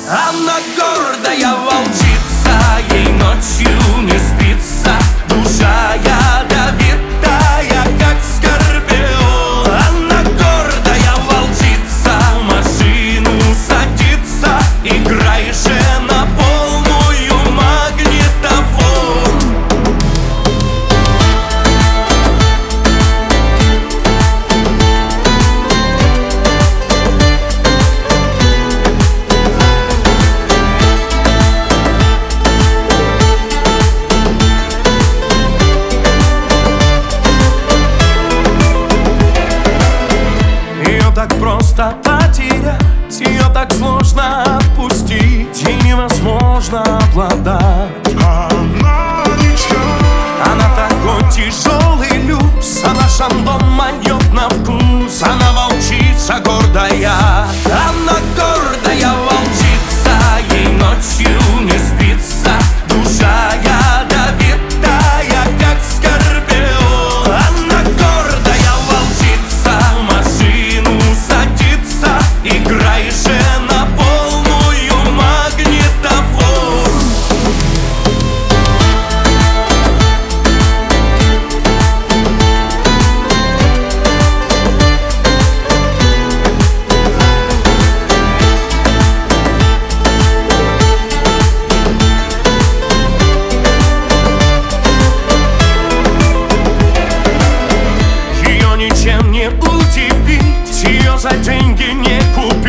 Она гордая волчица, ей ночью не спится, душа ядовитая, как скорпион. Она гордая волчица, в машину садится, играй же на полную магнитофон. Так просто потерять, ее так сложно отпустить, ей невозможно обладать. Она такой тяжелый люкс, она шандон моет на вкус. Она волчица гордая, она гордая волчица, ей ночью не спится, душа ядовитая, как скорпион. Она гордая волчица, в машину садится, играй же на полную магнитофон. Ее ничем не удивить, ее за деньги не купить.